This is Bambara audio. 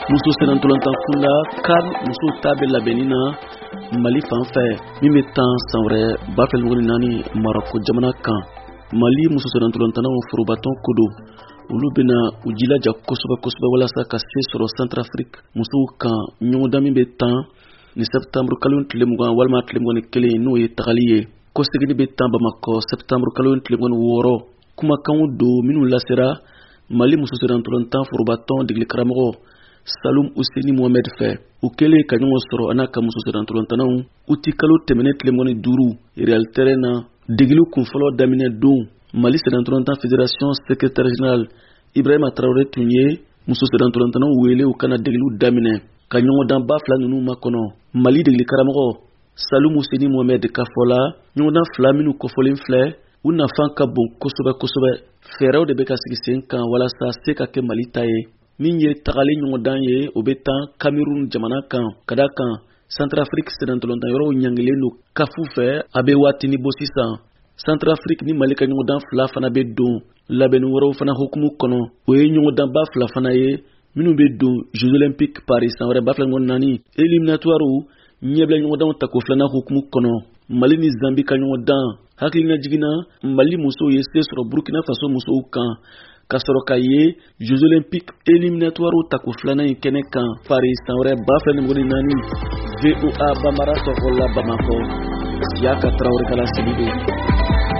muso senantolantan kunda kan muso tabe labenina Mali fanfɛ min bɛ tan san wɛrɛ 2024 Maroko jamana kan. Mali muso senantolantanaw forobatɔn ko don olu bɛna u jilaja kosɛbɛ walasa ka se sɔrɔ Centrafrique musow kan ɲɔgɔndan min bɛ tan ni septembre kalo tile 20 walima tile 21 n'o ye tagali ye. Ko segini bɛ tan Bamako septembre kalo tile 26 kumakanw don minnu lasera Mali muso senantolantan forobatɔn degeli karamɔgɔ Salum Ouseni Mohamed fɛ u kɛlen ka ɲɔgɔn sɔrɔ ana ka muso senantolantanaw u ti kalo tɛmɛnen tile 25 Real Terrain na degeli kunfɔlɔ daminɛ don Mali senantolantan fédération secrétaire général Ibrahima Traoré tun ye muso senantolantanaw wele u kana degeliw daminɛ ka ɲɔgɔndan ba fila ninnu makɔnɔ. Mali degeli karamɔgɔ Salum Ouseni Mohamed ka fɔla ɲɔgɔndan fila minnu kɔfɔlen filɛ u nafan ka bon kosɛbɛ. Fɛɛrɛw de bɛ ka sigi sen kan walasa se ka kɛ Mali ta ye min ye tagali ɲɔgɔndan ye o bɛ tan Cameroun jamana kan ka da kan Centrafrique senantolantan yɔrɔw ɲangelen don kafu fɛ a bɛ waatini bɔ sisan. Centrafrique ni Mali ka ɲɔgɔndan fila fana bɛ don labɛnni wɛrɛw fana hukumu kɔnɔ o ye ɲɔgɔndan ba fila fana ye minnu bɛ don Jeux Olympiques Paris san wɛrɛ 2024 éliminatoire ɲɛbila ɲɔgɔndanw tako filanan hukumu kɔnɔ. Mali ni Zambie ka ɲɔgɔndan hakilina jiginna Mali musow ye se sɔrɔ Burkina Faso musow kan ka sɔrɔ ka ye Jeux Olympiques éliminatoire tako filanan in kɛnɛ kan Paris san wɛrɛ 2024 VOA Bambara sɔgɔla Bamako Siaka Traoré kala sigi don.